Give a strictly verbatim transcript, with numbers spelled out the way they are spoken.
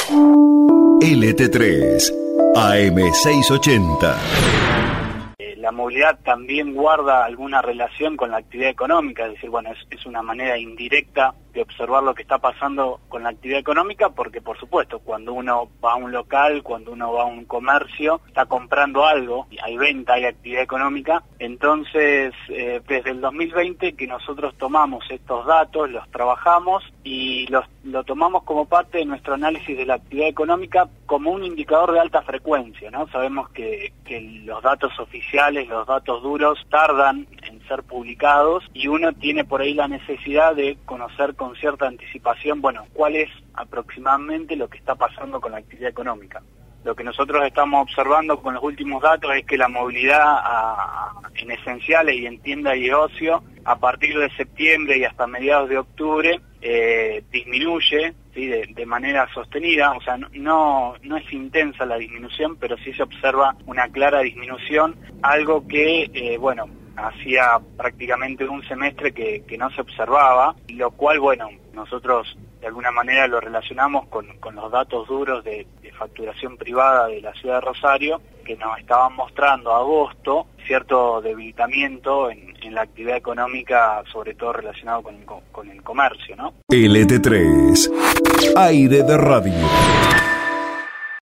L T tres, A M seiscientos ochenta. La movilidad también guarda alguna relación con la actividad económica, es decir, bueno, es, es una manera indirecta de observar lo que está pasando con la actividad económica, porque por supuesto, cuando uno va a un local, cuando uno va a un comercio, está comprando algo, hay venta, hay actividad económica. Entonces, eh, desde el dos mil veinte que nosotros tomamos estos datos, los trabajamos y los, lo tomamos como parte de nuestro análisis de la actividad económica como un indicador de alta frecuencia, ¿no? Sabemos que, que los datos oficiales, los datos duros, tardan en ser publicados y uno tiene por ahí la necesidad de conocer con cierta anticipación, bueno, cuál es aproximadamente lo que está pasando con la actividad económica. Lo que nosotros estamos observando con los últimos datos es que la movilidad a, en esenciales y en tienda y ocio, a partir de septiembre y hasta mediados de octubre, eh, disminuye, ¿sí? de, de manera sostenida, o sea, no, no es intensa la disminución, pero sí se observa una clara disminución, algo que, eh, bueno, hacía prácticamente un semestre que, que no se observaba, lo cual, bueno, nosotros de alguna manera lo relacionamos con, con los datos duros de, de facturación privada de la ciudad de Rosario, que nos estaban mostrando a agosto cierto debilitamiento en, en la actividad económica, sobre todo relacionado con el, con el comercio, ¿no? L T tres, Aire de Radio.